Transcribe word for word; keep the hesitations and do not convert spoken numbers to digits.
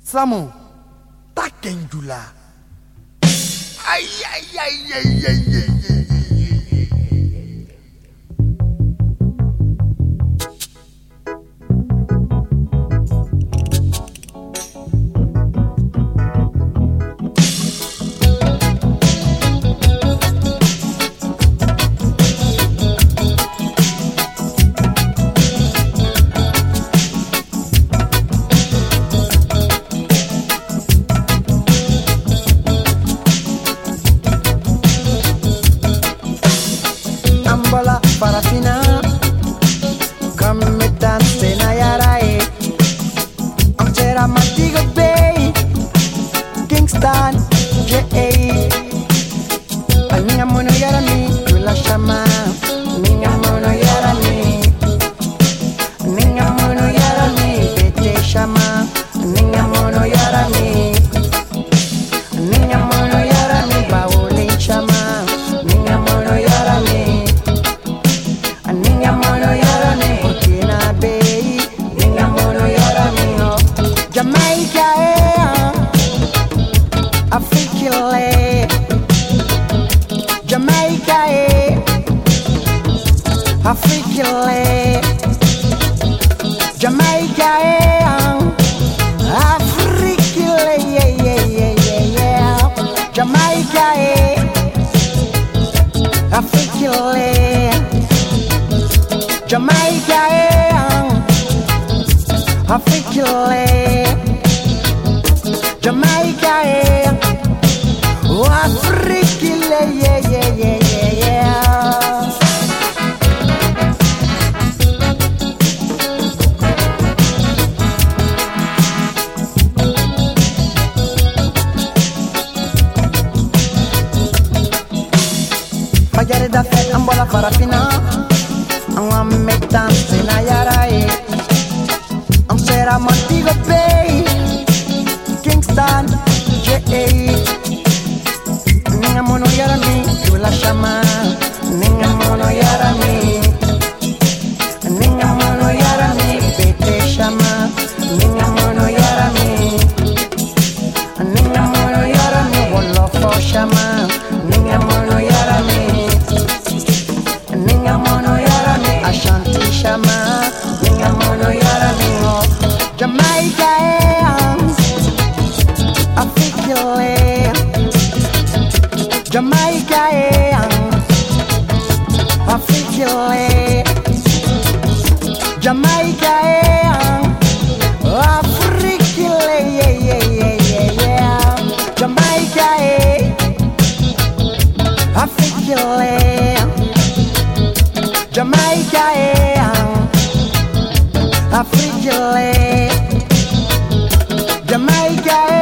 Samu, takendula. Ay, ay, ay, ay, ay, ay, ay, ay. Parafina, come me dance na yarae. I'm Terra Mantigo Bay, Kingston, J A. Aninga mono yara mi, kula shama. Ninga mono yara mi, ninga mono yara mi, bete shama. Ninga mono yara mi, ninga mono yara mi, bauli shama. Ninga mono yara mi. Ninga mono yara mi, Burkina Bay. Ninga mono yara mi, no. Jamaica, eh, Africa, eh. Jamaica, eh, Africa, eh. Jamaica, eh, Africa, yeah, yeah, yeah, yeah, yeah. Jamaica, eh, Africa, eh. Jamaica, eh, Africa, eh. Jamaica, eh, oh, Africa, yeah, yeah, yeah, yeah, yeah. Fajare da fête, ambola farafina. I'm me dance na yarae. I'm Terra Mantigo Bay, Kingston, J A. Ninga mono yara mi, kula shama. Ninga mono yara mi, ninga mono yara mi, bete shama. Ninga mono yara mi, ninga mono yara mi, wolofo shama. Ninga mono yara mi, ninga mono yara mi, Ashanti shama. Ninga mono yara mi, oh. Jamaica, eh, Africa, eh. Jamaica, eh, Africa, eh. Jamaica, eh, Africa, yeah, yeah, yeah, yeah, yeah. Jamaica, eh, Africa, eh. Jamaica, eh, Africa, eh. Jamaica, eh.